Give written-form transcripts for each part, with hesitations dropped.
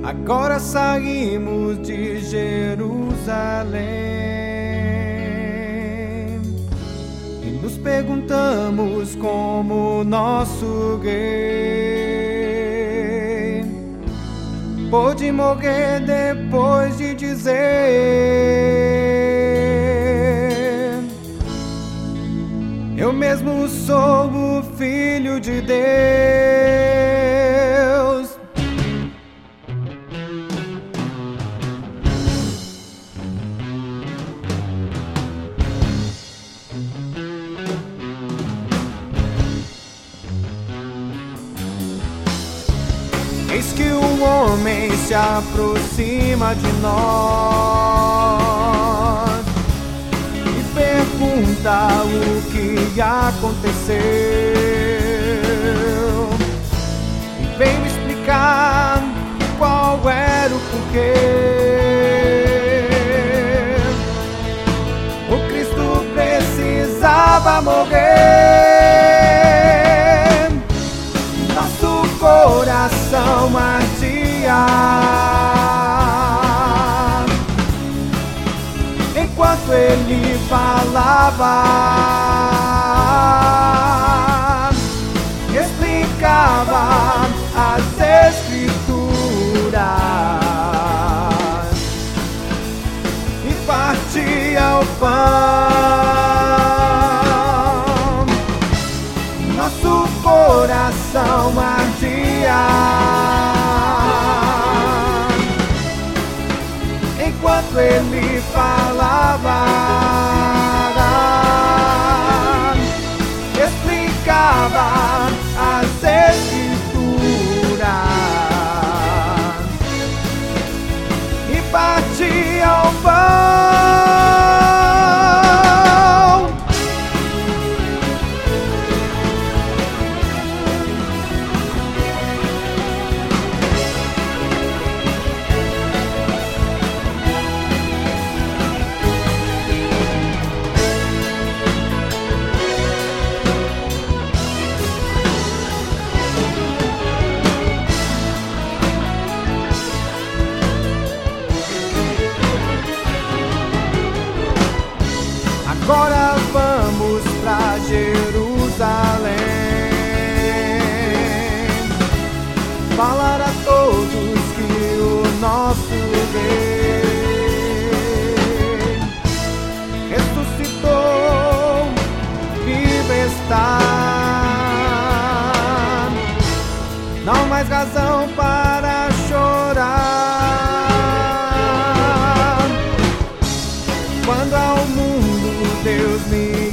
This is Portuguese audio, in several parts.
Agora saímos de Jerusalém e nos perguntamos como nosso rei pôde morrer depois de dizer: eu mesmo sou o Filho de Deus. Eis que um homem se aproxima de nós e pergunta o que aconteceu, e vem me explicar qual era o porquê. O Cristo precisava morrer, nosso coração ardia enquanto ele falava, explicava as Escrituras e partia o pão. Nosso coração ardia enquanto ele falava, explicava as Escrituras e partia o pão. Agora vamos pra Jerusalém, falar a todos que o nosso rei ressuscitou, vivo está. Não mais razão para chorar quando ao mundo Deus me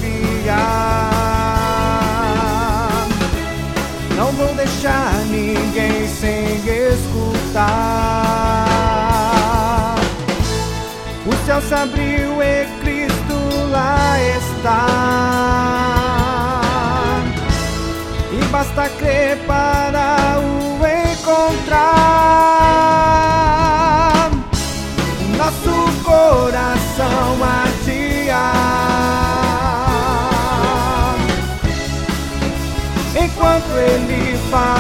enviar. Não vou deixar ninguém sem escutar. O céu se abriu e Cristo lá está, e basta crer para o encontrar. Nosso coração ardia enquanto ele fala,